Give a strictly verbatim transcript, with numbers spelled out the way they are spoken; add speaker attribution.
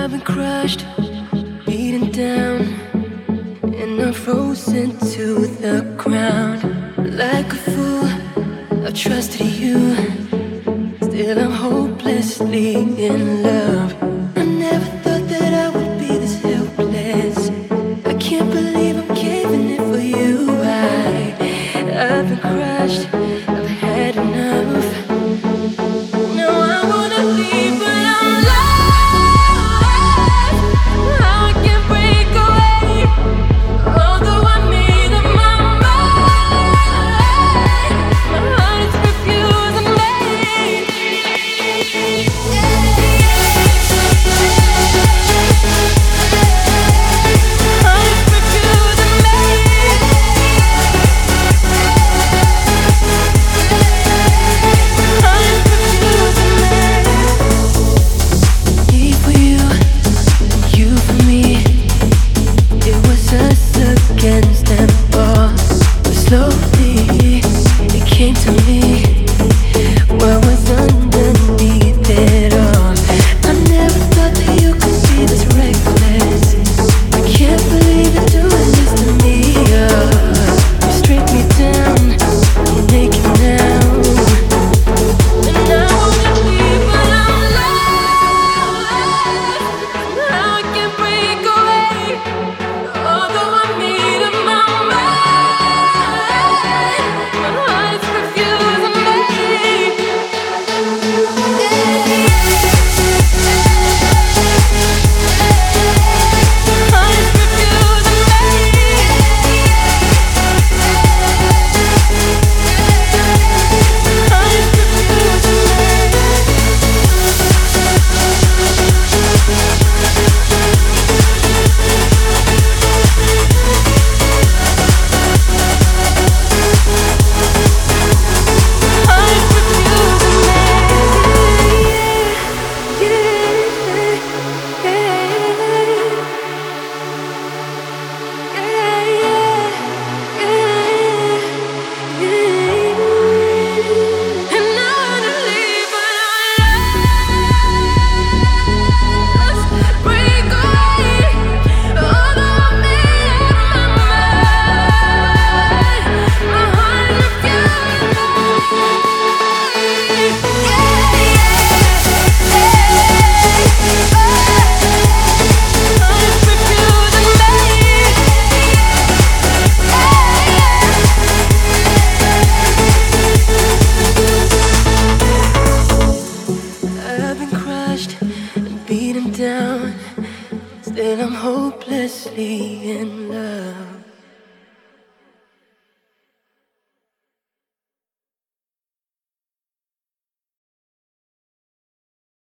Speaker 1: I've been crushed, beaten down, and I'm frozen to the ground. Like a fool, I've trusted you, still I'm hopelessly in love. I never thought that I would be this helpless. I can't believe I'm caving in for you. I, I've been crushed, I've had enough. Now I wanna leave, but I'm lost. How I can break away, although I made up my mind. My heart is refusing me. Heart is refusing me. Heart is refusing me. Me for you, you for me. It was us against them all. But slowly it came to me what was underneath it all. I never thought that you could be this reckless. I can't believe you're doing this to me. Oh, you strip me down, I'm naked now. And I wanna leave, but I'm lost. Now I can break away, although I made up my mind. My heart is refusing me. Heart is refusing me. Heart is refusing I've been crushed and beaten down, still I'm hopelessly in love.